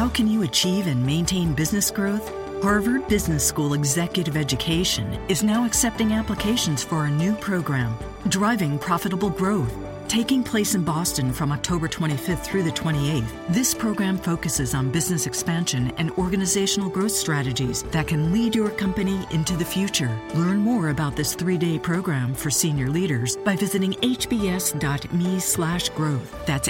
How can you achieve and maintain business growth? Harvard Business School Executive Education is now accepting applications for a new program, Driving Profitable Growth. Taking place in Boston from October 25th through the 28th, this program focuses on business expansion and organizational growth strategies that can lead your company into the future. Learn more about this 3-day program for senior leaders by visiting hbs.me/growth. That's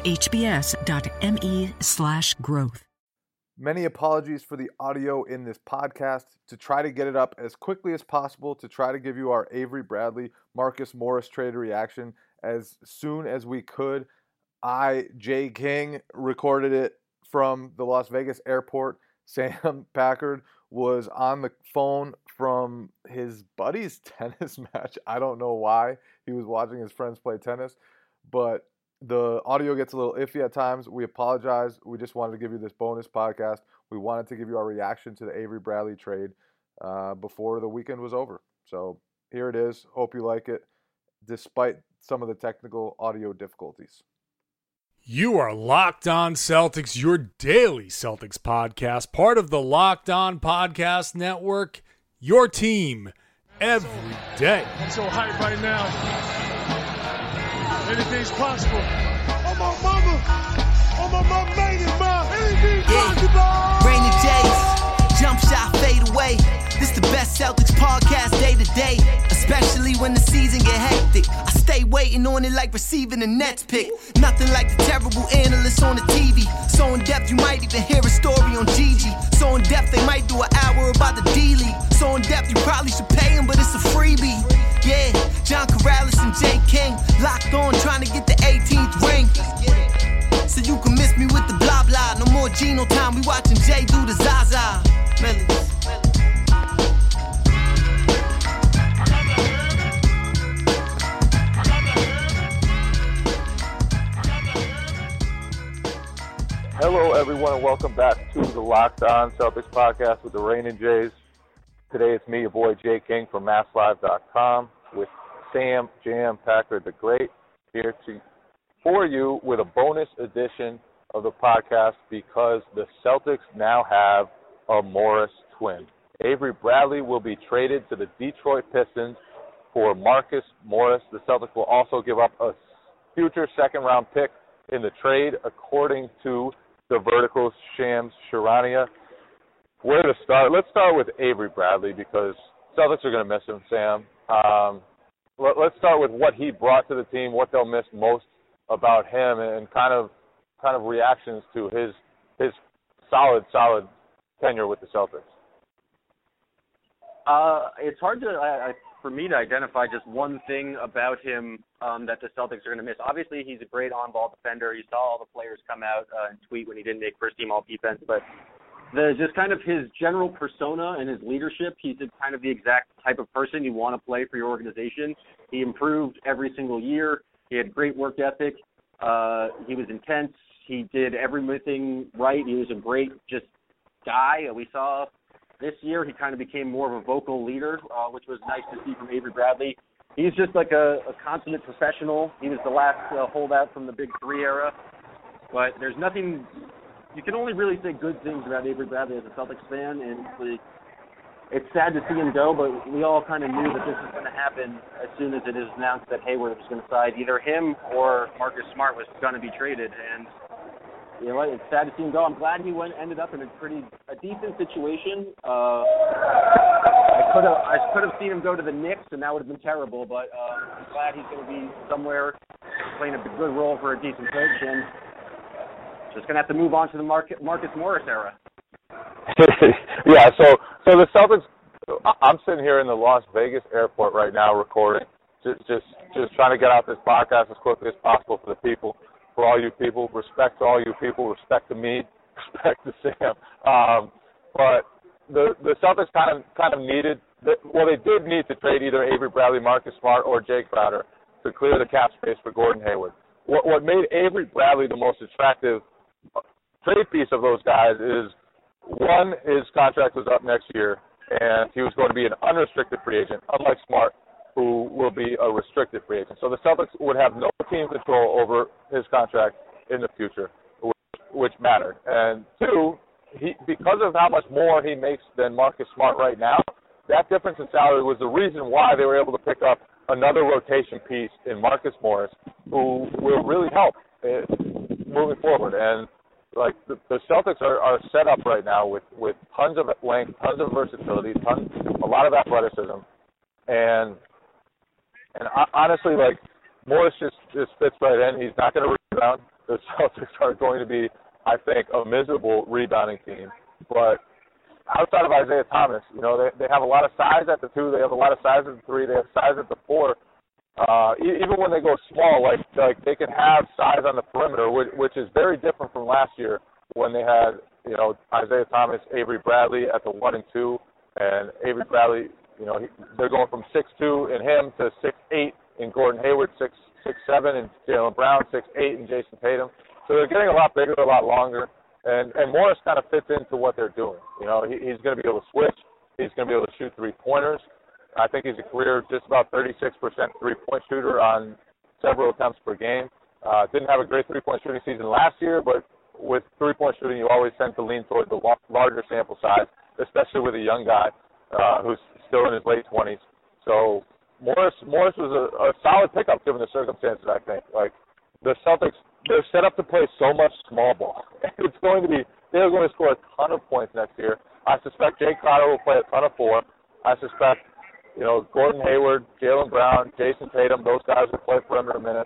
hbs.me/growth. Many apologies for the audio in this podcast. To try to get it up as quickly as possible, to try to give you our Avery Bradley, Marcus Morris trade reaction as soon as we could. Jay King, recorded it from the Las Vegas airport. Sam Packard was on the phone from his buddy's tennis match. I don't know why. He was watching his friends play tennis, but the audio gets a little iffy at times. We apologize. We just wanted to give you this bonus podcast. We wanted to give you our reaction to the Avery Bradley trade before the weekend was over. So here it is. Hope you like it, despite some of the technical audio difficulties. You are Locked On Celtics, your daily Celtics podcast, part of the Locked On Podcast Network, your team every day. I'm so hyped right now. Anything's possible. Oh, my mama made it, ma. Anything's possible. Rainy days, jump shot, fade away. This the best Celtics podcast day to day, especially when the season get hectic. I stay waiting on it like receiving a Nets pick. Nothing like the terrible analysts on the TV. So in depth you might even hear a story on Gigi. So in depth they might do an hour about the D-League. So in depth you probably should pay him, but it's a freebie. Yeah, John Corrales and Jay King locked on trying to get the 18th ring. So you can miss me with the blah blah. No more Geno time, we watching Jay do the Zaza. Melodies. Hello, everyone, and welcome back to the Locked On Celtics podcast with the Rain and Jays. Today it's me, your boy Jay King from MassLive.com with Sam Jam Packard the Great here for you with a bonus edition of the podcast because the Celtics now have a Morris twin. Avery Bradley will be traded to the Detroit Pistons for Marcus Morris. The Celtics will also give up a future second-round pick in the trade, according to the Verticals' Shams Charania. Where to start? Let's start with Avery Bradley because Celtics are going to miss him, Sam. Let's start with what he brought to the team, what they'll miss most about him, and kind of reactions to his solid tenure with the Celtics. It's hard for me to identify just one thing about him that the Celtics are going to miss. Obviously, he's a great on-ball defender. You saw all the players come out and tweet when he didn't make first-team all-defense, but just kind of his general persona and his leadership, he's kind of the exact type of person you want to play for your organization. He improved every single year. He had great work ethic. He was intense. He did everything right. He was a great just guy. We saw this year he kind of became more of a vocal leader, which was nice to see from Avery Bradley. He's just like a consummate professional. He was the last holdout from the Big Three era. But there's nothing – you can only really say good things about Avery Bradley as a Celtics fan, and it's sad to see him go, but we all kind of knew that this was going to happen as soon as it is announced that Hayward was going to side. Either him or Marcus Smart was going to be traded, and you know what? It's sad to see him go. I'm glad he ended up in a decent situation. I could have seen him go to the Knicks, and that would have been terrible. But I'm glad he's going to be somewhere playing a good role for a decent coach, and just going to have to move on to the Marcus Morris era. Yeah. So the Celtics. I'm sitting here in the Las Vegas airport right now, recording, just trying to get out this podcast as quickly as possible for the people. For all you people, respect to all you people, respect to me, respect to Sam. But the Celtics kind of needed, they did need to trade either Avery Bradley, Marcus Smart, or Jake Crowder to clear the cap space for Gordon Hayward. What made Avery Bradley the most attractive trade piece of those guys is, one, his contract was up next year, and he was going to be an unrestricted free agent, unlike Smart, who will be a restricted free agent. So the Celtics would have no team control over his contract in the future, which mattered. And two, because of how much more he makes than Marcus Smart right now, that difference in salary was the reason why they were able to pick up another rotation piece in Marcus Morris, who will really help moving forward. And like the Celtics are set up right now with tons of length, tons of versatility, a lot of athleticism, and honestly, like Morris just fits right in. He's not going to rebound. The Celtics are going to be, I think, a miserable rebounding team. But outside of Isaiah Thomas, you know, they have a lot of size at the 2. They have a lot of size at the 3. They have size at the 4. Even when they go small, like they can have size on the perimeter, which is very different from last year when they had, you know, Isaiah Thomas, Avery Bradley at the 1 and 2, and Avery Bradley, you know, they're going from 6'2" in him to 6'8" in Gordon Hayward, 6'7" in Jaylen Brown, 6'8" in Jason Tatum. So they're getting a lot bigger, a lot longer, and Morris kind of fits into what they're doing. You know, he's going to be able to switch. He's going to be able to shoot 3-pointers. I think he's a career just about 36% three-point shooter on several attempts per game. Didn't have a great three-point shooting season last year, but with three-point shooting, you always tend to lean toward the larger sample size, especially with a young guy who's still in his late 20s. So Morris was a solid pickup given the circumstances, I think. Like, the Celtics, they're set up to play so much small ball. They're going to score a ton of points next year. I suspect Jay Crowder will play a ton of 4. I suspect, you know, Gordon Hayward, Jaylen Brown, Jason Tatum, those guys will play perimeter minutes.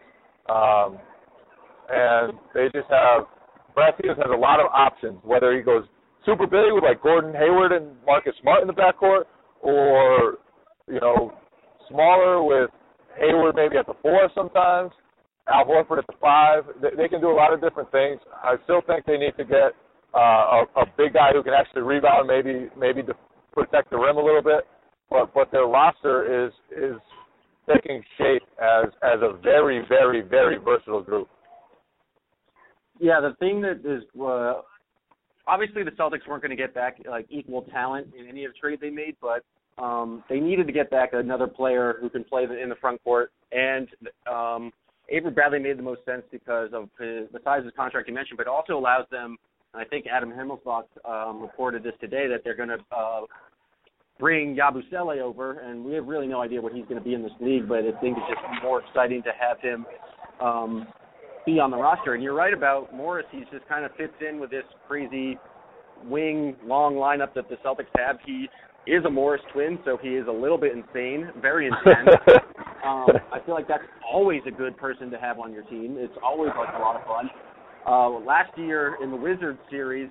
And they just have, Brad Stevens has a lot of options, whether he goes super big with like Gordon Hayward and Marcus Smart in the backcourt, or, you know, smaller with Hayward maybe at the 4 sometimes, Al Horford at the 5. They can do a lot of different things. I still think they need to get a big guy who can actually rebound, maybe to protect the rim a little bit. But their roster is taking shape as a very, very, very versatile group. Yeah, the thing that is obviously the Celtics weren't going to get back like equal talent in any of the trade they made, but they needed to get back another player who can play in the front court. And Avery Bradley made the most sense because of the size of his contract you mentioned, but it also allows them, and I think Adam Himmelstock reported this today, that they're going to bring Yabusele over, and we have really no idea what he's going to be in this league, but I think it's just more exciting to have him be on the roster. And you're right about Morris. He just kind of fits in with this crazy wing, long lineup that the Celtics have. He is a Morris twin, so he is a little bit insane, very intense. I feel like that's always a good person to have on your team. It's always like a lot of fun. Last year in the Wizards series,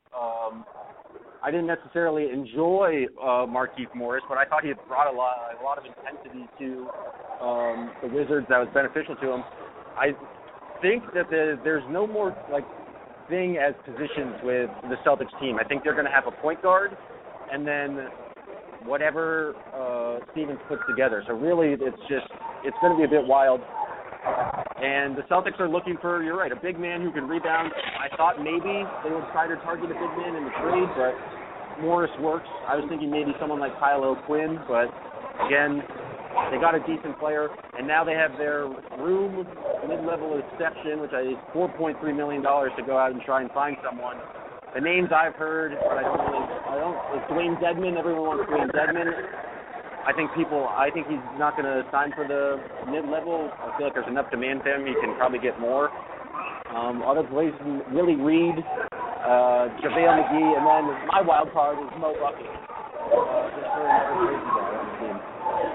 I didn't necessarily enjoy Markieff Morris, but I thought he had brought a lot of intensity to the Wizards that was beneficial to him. I think that there's no more like thing as positions with the Celtics team. I think they're going to have a point guard, and then whatever Stevens puts together. So really, it's going to be a bit wild. And the Celtics are looking for, you're right, a big man who can rebound. I thought maybe they would try to target a big man in the trade, but Morris works. I was thinking maybe someone like Kyle O'Quinn, but again, they got a decent player, and now they have their room mid-level exception, which is $4.3 million to go out and try and find someone. The names I've heard, but it's Dwayne Dedman. Everyone wants Dwayne Dedman. I think he's not going to sign for the mid-level. I feel like there's enough demand for him. He can probably get more. Other places, Willie Reed, JaVale McGee, and then my wild card is Mo Bucket. Just for another crazy guy on the team.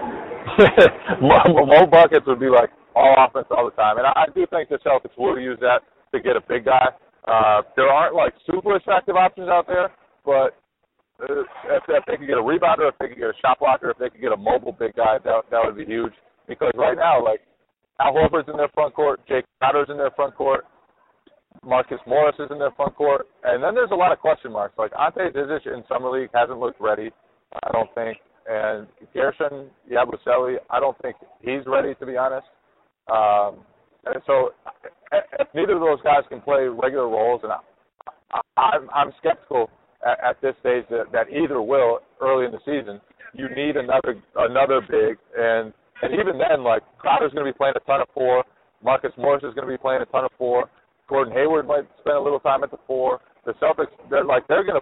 Mo Buckets would be like all offense all the time. And I do think the Celtics will use that to get a big guy. There aren't like super attractive options out there, but if they could get a rebounder, if they could get a shot blocker, if they could get a mobile big guy, that would be huge. Because right now, like, Al Horford's in their front court, Jake Crowder's in their front court, Marcus Morris is in their front court, and then there's a lot of question marks. Like, Ante Zizic in Summer League hasn't looked ready, I don't think. And Gershon Yabusele, I don't think he's ready, to be honest. And so if neither of those guys can play regular roles, and I'm skeptical at this stage that either will early in the season. You need another big, and even then, like, Crowder's going to be playing a ton of 4. Marcus Morris is going to be playing a ton of 4. Gordon Hayward might spend a little time at the 4. The Celtics, they're going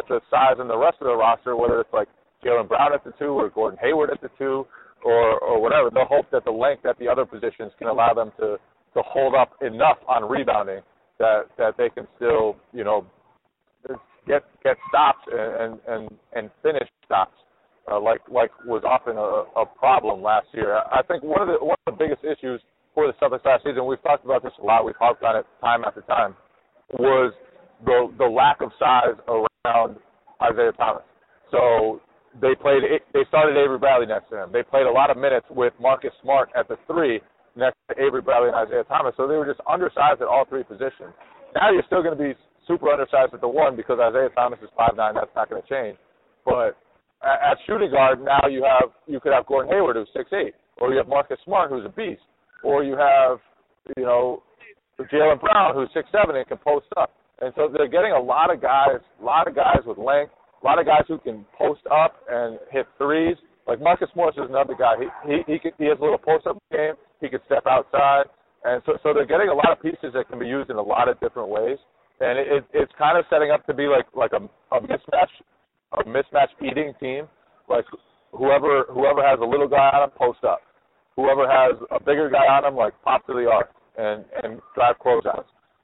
the size in the rest of the roster, whether it's like Jaylen Brown at the 2 or Gordon Hayward at the 2 or whatever. They'll hope that the length at the other positions can allow them to hold up enough on rebounding that they can still, you know, get stops and finish stops, like was often a problem last year. I think one of the biggest issues for the Celtics last season, we've talked about this a lot, we've harped on it time after time, was the lack of size around Isaiah Thomas. So they started Avery Bradley next to him. They played a lot of minutes with Marcus Smart at the 3 next to Avery Bradley and Isaiah Thomas. So they were just undersized at all 3 positions. Now you're still going to be super undersized at the 1 because Isaiah Thomas is 5'9". That's not going to change. But at shooting guard, now you could have Gordon Hayward, who's 6'8", or you have Marcus Smart, who's a beast, or you have, you know, Jaylen Brown, who's 6'7" and can post up. And so they're getting a lot of guys with length, a lot of guys who can post up and hit threes. Like Marcus Morris is another guy. He has a little post-up game. He can step outside. And so they're getting a lot of pieces that can be used in a lot of different ways. And it's kind of setting up to be like a mismatch eating team. Like whoever has a little guy on him, post up. Whoever has a bigger guy on him, like pop to the arc and drive closeouts.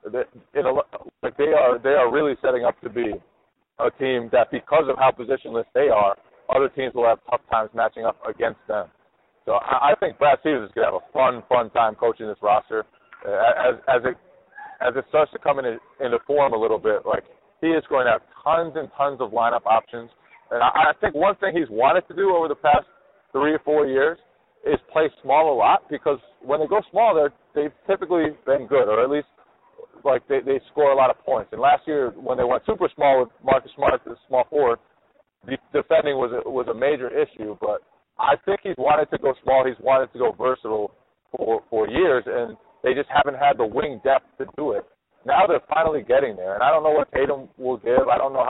They are really setting up to be a team that, because of how positionless they are, other teams will have tough times matching up against them. So I think Brad Stevens is going to have a fun time coaching this roster as it starts to come into form a little bit. Like, he is going to have tons and tons of lineup options. And I think one thing he's wanted to do over the past 3 or 4 years is play small a lot, because when they go small, they've typically been good, or at least like they score a lot of points. And last year, when they went super small with Marcus Smart at the small forward, defending was a major issue. But I think he's wanted to go small. He's wanted to go versatile for years, and they just haven't had the wing depth to do it. Now they're finally getting there, and I don't know what Tatum will give. I don't know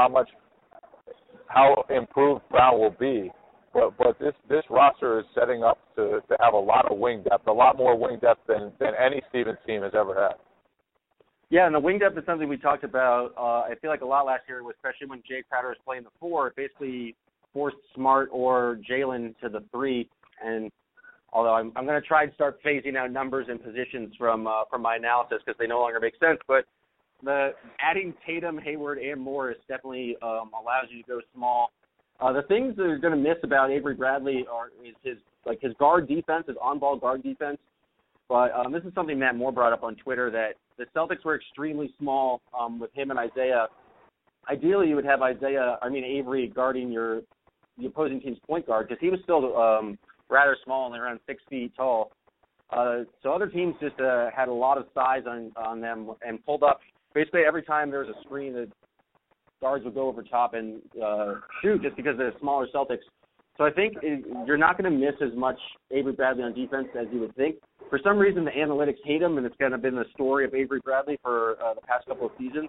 how improved Brown will be. But this roster is setting up to have a lot of wing depth, a lot more wing depth than any Stevens team has ever had. Yeah, and the wing depth is something we talked about, I feel like a lot last year, especially when Jay Crowder was playing the 4. It basically forced Smart or Jaylen to the 3. And although I'm going to try and start phasing out numbers and positions from my analysis because they no longer make sense, but adding Tatum, Hayward, and Morris definitely allows you to go small. The things that are going to miss about Avery Bradley is his guard defense, his on-ball guard defense. But this is something Matt Moore brought up on Twitter, that the Celtics were extremely small with him and Isaiah. Ideally, you would have Avery guarding the opposing team's point guard, because he was still rather small, only around 6 feet tall. So other teams just had a lot of size on them and pulled up. Basically, every time there was a screen, the guards would go over top and shoot, just because they're smaller Celtics. So I think you're not going to miss as much Avery Bradley on defense as you would think. For some reason, the analytics hate him, and it's kind of been the story of Avery Bradley for the past couple of seasons.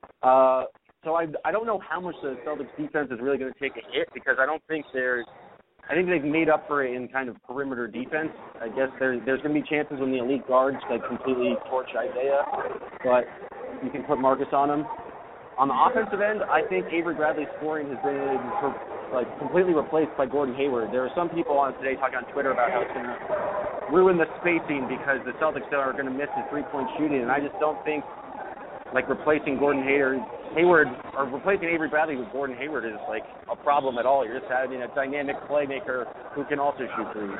So I don't know how much the Celtics defense is really going to take a hit, because I think they've made up for it in kind of perimeter defense. I guess there's going to be chances when the elite guards completely torch Isaiah, but you can put Marcus on him. On the offensive end, I think Avery Bradley's scoring has been completely replaced by Gordon Hayward. There are some people on today talking on Twitter about how it's going to ruin the spacing because the Celtics are going to miss his three-point shooting, and I just don't think replacing Gordon Hayward or replacing Avery Bradley with Gordon Hayward is a problem at all. You're just having a dynamic playmaker who can also shoot threes.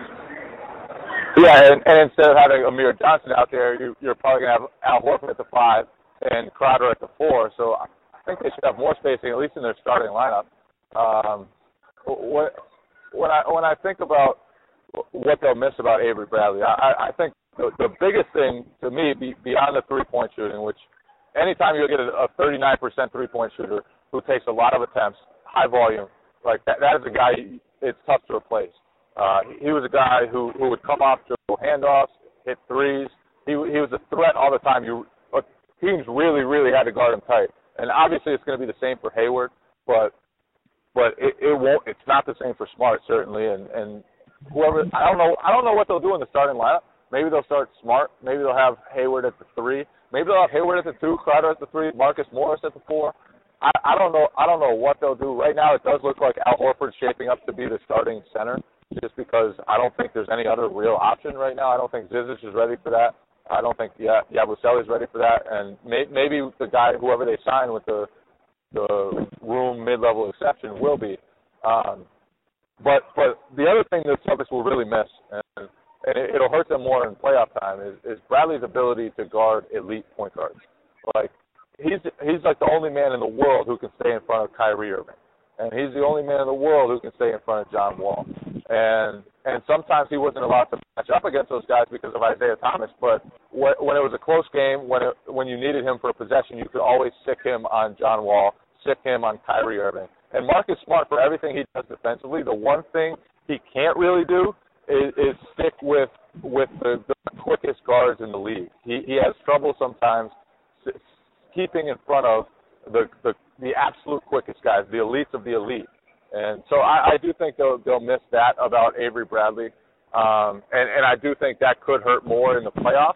Yeah, and instead of having Amir Johnson out there, you're probably going to have Al Horford at the 5 and Crowder at the 4. So I think they should have more spacing, at least in their starting lineup. When I think about what they'll miss about Avery Bradley, I think the biggest thing to me, beyond the three-point shooting, which anytime you get a 39% three-point shooter who takes a lot of attempts, high volume, that is a guy it's tough to replace. He was a guy who would come off dribble handoffs, hit threes. He was a threat all the time. Teams really, really had to guard him tight. And obviously it's going to be the same for Hayward, but it won't. It's not the same for Smart, certainly. And whoever, I don't know what they'll do in the starting lineup. Maybe they'll start Smart. Maybe they'll have Hayward at the 3. Maybe they'll have Hayward at the 2, Crowder at the 3, Marcus Morris at the 4. I don't know what they'll do. Right now it does look like Al Horford's shaping up to be the starting center, just because I don't think there's any other real option right now. I don't think Zizic is ready for that. I don't think Yabusele is ready for that, and maybe the guy, whoever they sign with the room mid-level exception, will be. But the other thing the Celtics will really miss, and it'll hurt them more in playoff time, is Bradley's ability to guard elite point guards. Like, he's like the only man in the world who can stay in front of Kyrie Irving, and he's the only man in the world who can stay in front of John Wall. And sometimes he wasn't allowed to match up against those guys because of Isaiah Thomas. But when it was a close game, when you needed him for a possession, you could always sick him on John Wall, sick him on Kyrie Irving. And Marcus Smart, for everything he does defensively, the one thing he can't really do is stick with the quickest guards in the league. He has trouble sometimes keeping in front of the absolute quickest guys, the elites of the elite. And so I do think they'll miss that about Avery Bradley, and I do think that could hurt more in the playoffs.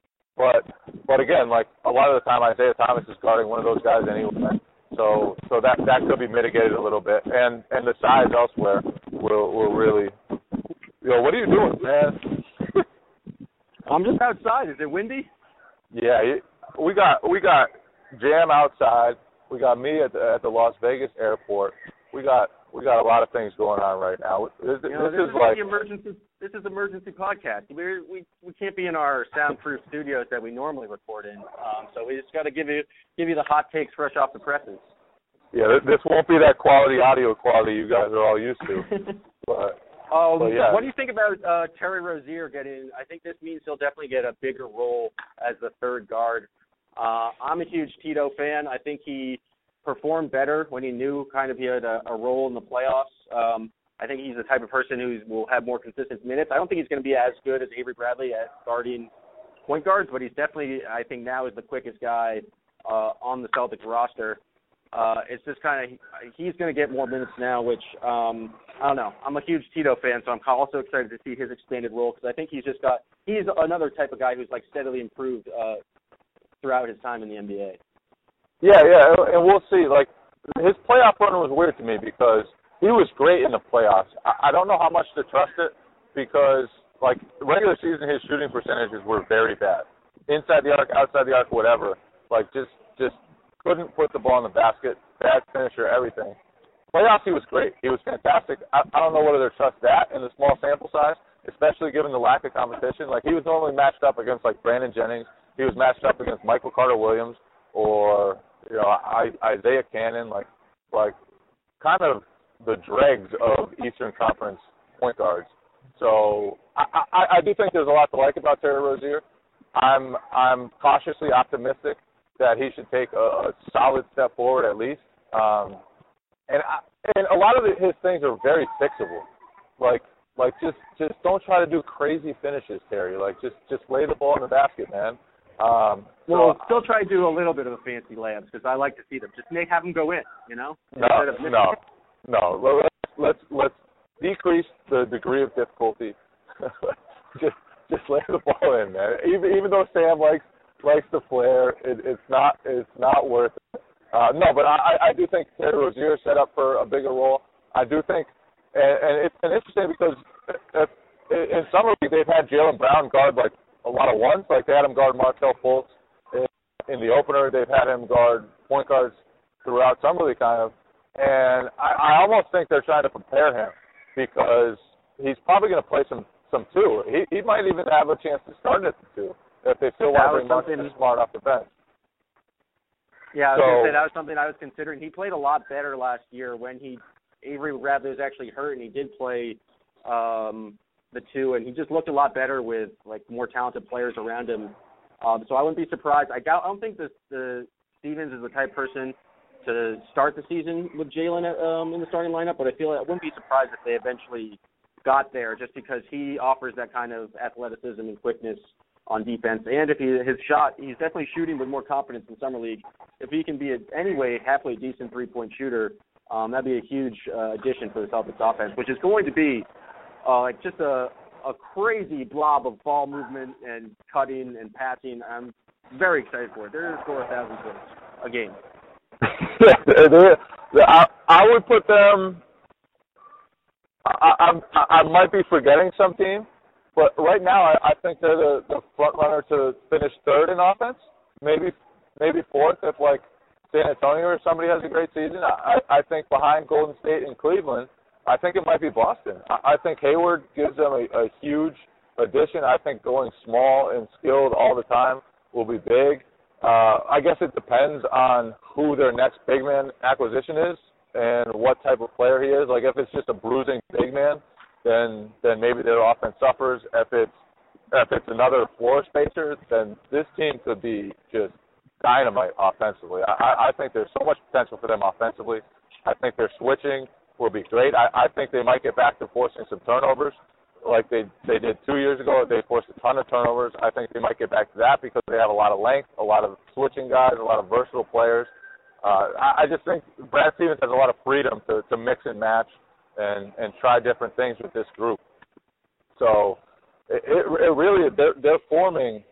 But again, like a lot of the time, Isaiah Thomas is guarding one of those guys anyway, so that could be mitigated a little bit. And the size elsewhere will really. Yo, what are you doing, man? I'm just outside. Is it windy? Yeah, we got Jam outside. We got me at the Las Vegas airport. We got a lot of things going on right now. This is like emergency. This is emergency podcast. We can't be in our soundproof studios that we normally record in. So we just got to give you the hot takes fresh off the presses. Yeah, this won't be that audio quality you guys are all used to. But yeah. What do you think about Terry Rozier getting? I think this means he'll definitely get a bigger role as the third guard. I'm a huge Tito fan. I think he performed better when he knew kind of he had a role in the playoffs. I think he's the type of person who will have more consistent minutes. I don't think he's going to be as good as Avery Bradley at guarding point guards, but he's definitely, I think now, is the quickest guy on the Celtics roster. It's just kind of, he's going to get more minutes now, which, I don't know. I'm a huge Tito fan, so I'm also excited to see his expanded role because I think he's another type of guy who's like steadily improved throughout his time in the NBA. Yeah, and we'll see. Like, his playoff run was weird to me because he was great in the playoffs. I don't know how much to trust it because, like, regular season, his shooting percentages were very bad. Inside the arc, outside the arc, whatever. Like, just couldn't put the ball in the basket, bad finisher, everything. Playoffs, he was great. He was fantastic. I don't know whether to trust that in the small sample size, especially given the lack of competition. Like, he was normally matched up against, like, Brandon Jennings. He was matched up against Michael Carter-Williams or, you know, Isaiah Cannon, like kind of the dregs of Eastern Conference point guards. So I do think there's a lot to like about Terry Rozier. I'm cautiously optimistic that he should take a solid step forward at least. And a lot of his things are very fixable. Like just don't try to do crazy finishes, Terry. Like just lay the ball in the basket, man. Still try to do a little bit of the fancy layups because I like to see them. Just have them go in, you know. No. Let's decrease the degree of difficulty. just lay the ball in, man. Even though Sam likes the flare, it's not worth it. No, but I do think Terry Rozier is set up for a bigger role. I do think, and it's interesting because in summer league they've had Jaylen Brown guard like a lot of ones. Like they had him guard Markelle Fultz in the opener. They've had him guard point guards throughout summer league kind of. And I almost think they're trying to prepare him because he's probably going to play some two. He might even have a chance to start at the two if they still want to bring Marcus Smart off the bench. Yeah, I was going to say that was something I was considering. He played a lot better last year when Avery Bradley was actually hurt, and he did play the two, and he just looked a lot better with like more talented players around him. So I wouldn't be surprised. I don't think the Stevens is the type of person to start the season with Jaylen in the starting lineup, but I wouldn't be surprised if they eventually got there just because he offers that kind of athleticism and quickness on defense. And if his shot, he's definitely shooting with more confidence in Summer League. If he can be anyway halfway decent three-point shooter, that'd be a huge addition for the Celtics offense, which is going to be like just a crazy blob of ball movement and cutting and passing. I'm very excited for it. They're going to score 1,000 points a game. I would put them. I might be forgetting some team, but right now I think they're the front runner to finish third in offense. Maybe fourth if like San Antonio or somebody has a great season. I think behind Golden State and Cleveland, I think it might be Boston. I think Hayward gives them a huge addition. I think going small and skilled all the time will be big. I guess it depends on who their next big man acquisition is and what type of player he is. Like if it's just a bruising big man, then maybe their offense suffers. If it's another floor spacer, then this team could be just dynamite offensively. I think there's so much potential for them offensively. I think their switching will be great. I think they might get back to forcing some turnovers like they did 2 years ago. They forced a ton of turnovers. I think they might get back to that because they have a lot of length, a lot of switching guys, a lot of versatile players. I just think Brad Stevens has a lot of freedom to mix and match and try different things with this group. So it really, they're forming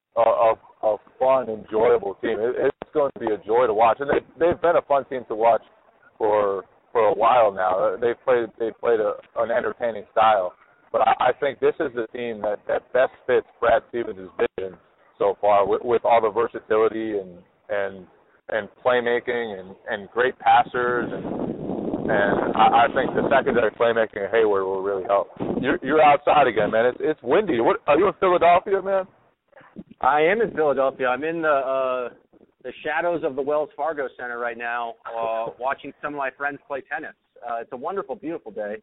a fun, enjoyable team. It's going to be a joy to watch, and they've been a fun team to watch for a while now. They've played an entertaining style, but I think this is the team that best fits Brad Stevens' vision so far, with all the versatility and playmaking and great passers, and I think the secondary playmaking of Hayward will really help. You're outside again, man. It's windy. What are you in Philadelphia, man? I am in Philadelphia. I'm in the shadows of the Wells Fargo Center right now, watching some of my friends play tennis. It's a wonderful, beautiful day.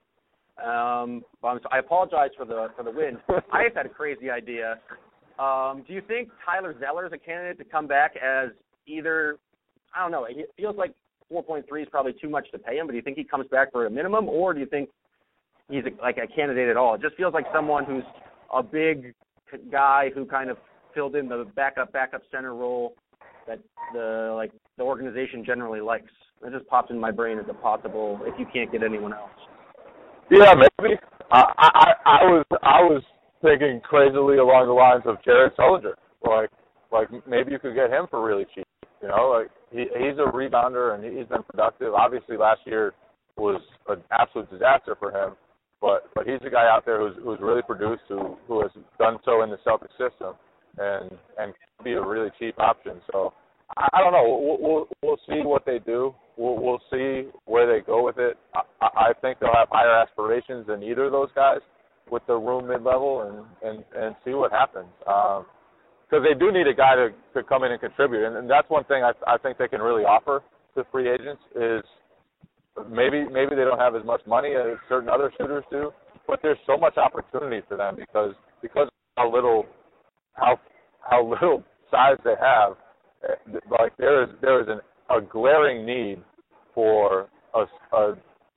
I apologize for the wind. I just had a crazy idea. Do you think Tyler Zeller is a candidate to come back as either, I don't know, it feels like 4.3 is probably too much to pay him, but do you think he comes back for a minimum, or do you think he's a candidate at all? It just feels like someone who's a big guy who kind of filled in the backup center role that the organization generally likes. It just popped in my brain as a possible if you can't get anyone else. Yeah, maybe. I was thinking crazily along the lines of Jared Sullinger. Like maybe you could get him for really cheap. You know, like he's a rebounder and he's been productive. Obviously, last year was an absolute disaster for him, but he's a guy out there who's really produced, who has done so in the Celtics system, and can be a really cheap option. So I don't know. We'll see what they do. We'll see where they go with it. I think they'll have higher aspirations than either of those guys with the room mid-level, and see what happens. Because they do need a guy to come in and contribute. And that's one thing I think they can really offer to free agents is maybe they don't have as much money as certain other shooters do, but there's so much opportunity for them because of how little size they have. Like there is a glaring need for a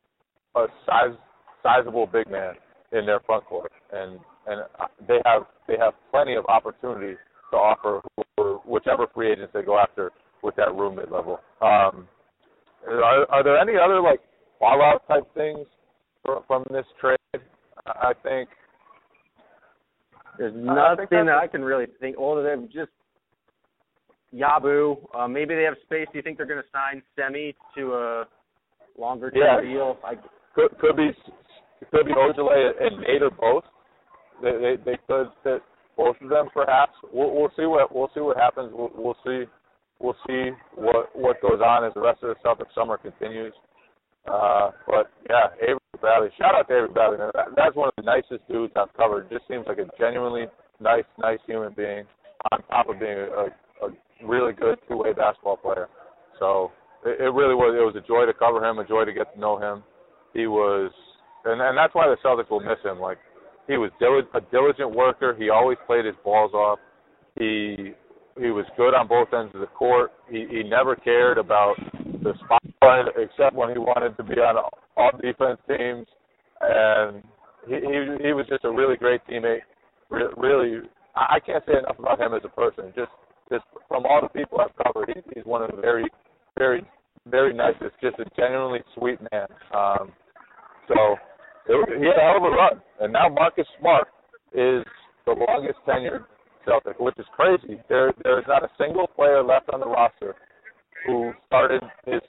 sizable big man in their front court, and they have plenty of opportunities to offer for whichever free agents they go after with that room mid-level. Are there any other fallout type things from this trade? I think there's nothing that I can really think. All of them just Yabu. Maybe they have space. Do you think they're going to sign Semi to a longer-term deal? Could be Ojale and Nate or both. They could fit both of them, perhaps. We'll see what happens. We'll see what goes on as the rest of the Celtics summer continues. But yeah, Avery Bradley. Shout out to Avery Bradley. That's one of the nicest dudes I've covered. Just seems like a genuinely nice human being, on top of being a really good two-way basketball player. So it really was. It was a joy to cover him, a joy to get to know him. He was, and that's why the Celtics will miss him. He was a diligent worker. He always played his balls off. He was good on both ends of the court. He never cared about the spotlight except when he wanted to be on all defense teams. And he was just a really great teammate. Really, I can't say enough about him as a person. Just from all the people I've covered, he's one of the very, very, very nicest, just a genuinely sweet man. So he had a hell of a run. And now Marcus Smart is the longest tenured Celtic, which is crazy. There is not a single player left on the roster who started his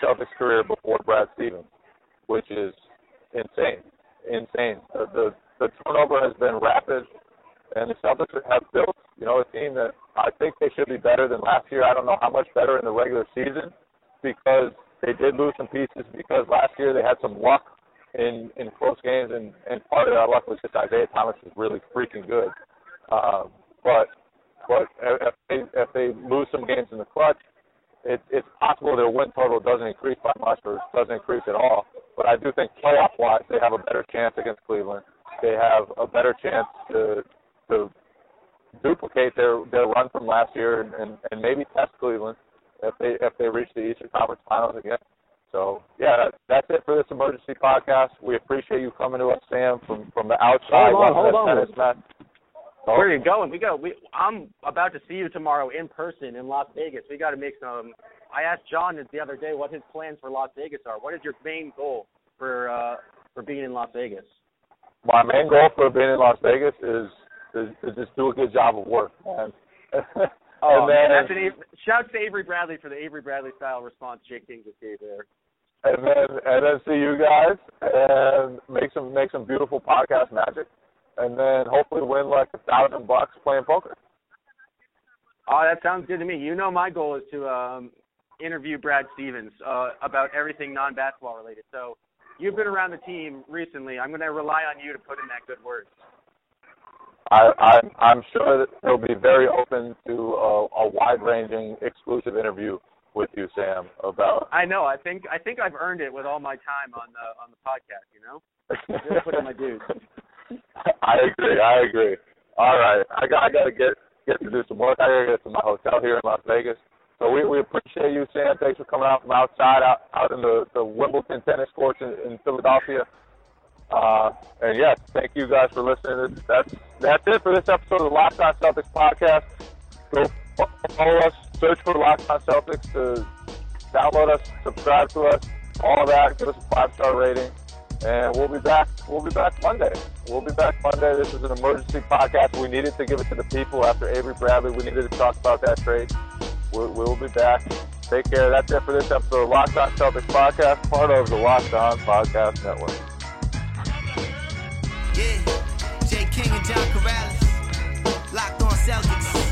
Celtics career before Brad Stevens, which is insane. The turnover has been rapid, and the Celtics have built, a team that I think they should be better than last year. I don't know how much better in the regular season because they did lose some pieces because last year they had some luck in close games, and part of that luck was just Isaiah Thomas is really freaking good. But if they lose some games in the clutch, it's possible their win total doesn't increase by much or doesn't increase at all. But I do think playoff-wise they have a better chance against Cleveland. They have a better chance to duplicate their run from last year and maybe test Cleveland if they reach the Eastern Conference Finals again. So, yeah, that's it for this emergency podcast. We appreciate you coming to us, Sam, from the outside. Hold on. Oh. Where are you going? I'm about to see you tomorrow in person in Las Vegas. We got to make some. I asked John the other day what his plans for Las Vegas are. What is your main goal for being in Las Vegas? My main goal for being in Las Vegas is to just do a good job of work, man. Shout to Avery Bradley for the Avery Bradley style response Jake King just gave there. And then see you guys and make some beautiful podcast magic, and then hopefully win like $1,000 playing poker. Oh, that sounds good to me. My goal is to interview Brad Stevens about everything non-basketball related. So you've been around the team recently. I'm going to rely on you to put in that good word. I'm sure that he'll be very open to a wide-ranging, exclusive interview with you, Sam. About. I know. I think I've earned it with all my time on the podcast. Just put in my dues. I agree. All right, I got to get to do some work. I got to get to my hotel here in Las Vegas. So we appreciate you, Sam. Thanks for coming out from outside, out in the Wimbledon tennis courts in Philadelphia. And yes, thank you guys for listening. That's it for this episode of the Locked On Celtics podcast. Go follow us, search for Locked On Celtics to download us, subscribe to us, all of that. Give us a 5-star rating, and we'll be back. We'll be back Monday. This is an emergency podcast. We needed to give it to the people after Avery Bradley. We needed to talk about that trade. We'll be back. Take care. That's it for this episode of Locked On Celtics podcast, part of the Locked On Podcast Network. Yeah, Jay King and John Corrales, Locked On Celtics.